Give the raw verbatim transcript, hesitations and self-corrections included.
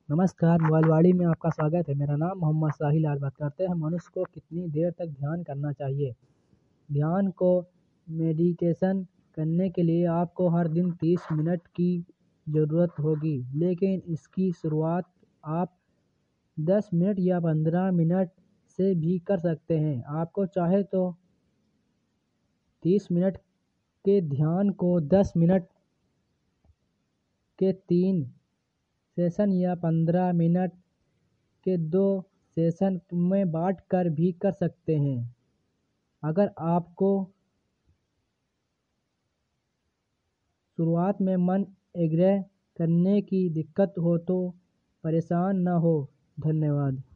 नमस्कार, मोबाइलवाड़ी में आपका स्वागत है। मेरा नाम मोहम्मद साहिल। आज बात करते हैं मनुष्य को कितनी देर तक ध्यान करना चाहिए। ध्यान को मेडिटेशन करने के लिए आपको हर दिन तीस मिनट की ज़रूरत होगी, लेकिन इसकी शुरुआत आप दस मिनट या पंद्रह मिनट से भी कर सकते हैं। आपको चाहे तो तीस मिनट के ध्यान को दस मिनट के तीन सेशन या पंद्रह मिनट के दो सेशन में बांट कर भी कर सकते हैं। अगर आपको शुरुआत में मन एकाग्र करने की दिक्कत हो तो परेशान न हो। धन्यवाद।